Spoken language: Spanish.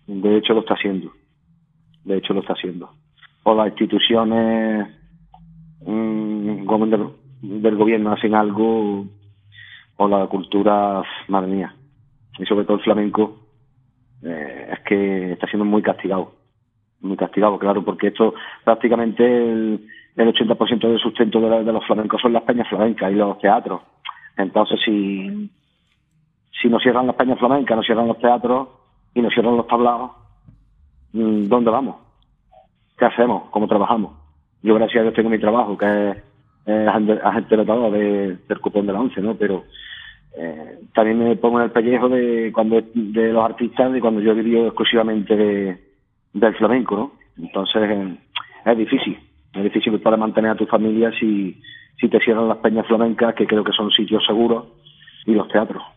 De hecho lo está haciendo. De hecho lo está haciendo. O las instituciones del gobierno hacen algo, o la cultura, madre mía. Y sobre todo el flamenco, es que está siendo muy castigado, claro, porque esto prácticamente el 80% del sustento de los flamencos son las peñas flamencas y los teatros. Entonces, si nos cierran las peñas flamencas, nos cierran los teatros y nos cierran los tablaos, ¿dónde vamos? ¿Qué hacemos? ¿Cómo trabajamos? Yo, gracias a Dios, tengo mi trabajo, que es agente notador del cupón de la ONCE, ¿no? Pero también me pongo en el pellejo de los artistas, de cuando yo he vivido exclusivamente del flamenco, ¿no? Entonces es difícil para mantener a tu familia si te cierran las peñas flamencas, que creo que son sitios seguros, y los teatros.